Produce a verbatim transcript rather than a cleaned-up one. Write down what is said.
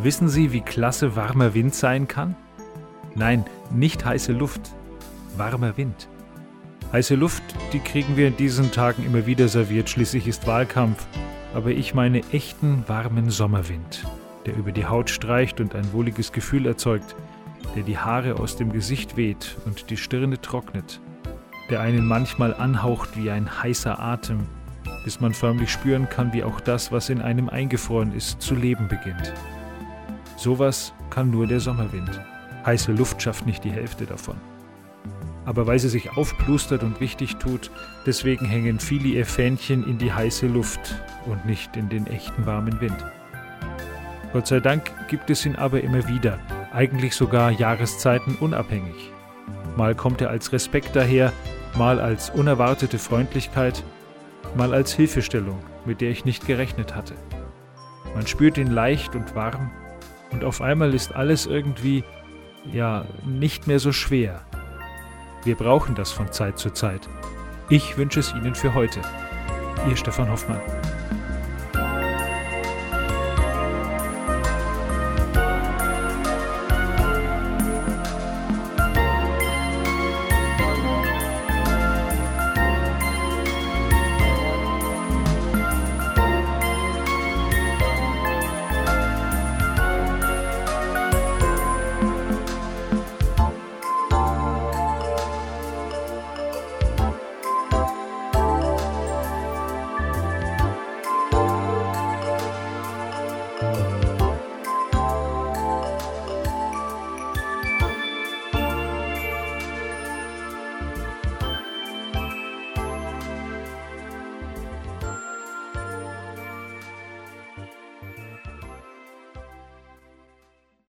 Wissen Sie, wie klasse warmer Wind sein kann? Nein, nicht heiße Luft, warmer Wind. Heiße Luft, die kriegen wir in diesen Tagen immer wieder serviert, schließlich ist Wahlkampf. Aber ich meine echten, warmen Sommerwind, der über die Haut streicht und ein wohliges Gefühl erzeugt, der die Haare aus dem Gesicht weht und die Stirne trocknet, der einen manchmal anhaucht wie ein heißer Atem, bis man förmlich spüren kann, wie auch das, was in einem eingefroren ist, zu leben beginnt. Sowas kann nur der Sommerwind. Heiße Luft schafft nicht die Hälfte davon. Aber weil sie sich aufplustert und wichtig tut, deswegen hängen viele ihr Fähnchen in die heiße Luft und nicht in den echten warmen Wind. Gott sei Dank gibt es ihn aber immer wieder, eigentlich sogar Jahreszeiten unabhängig. Mal kommt er als Respekt daher, mal als unerwartete Freundlichkeit, mal als Hilfestellung, mit der ich nicht gerechnet hatte. Man spürt ihn leicht und warm und auf einmal ist alles irgendwie, ja, nicht mehr so schwer. Wir brauchen das von Zeit zu Zeit. Ich wünsche es Ihnen für heute. Ihr Stefan Hoffmann.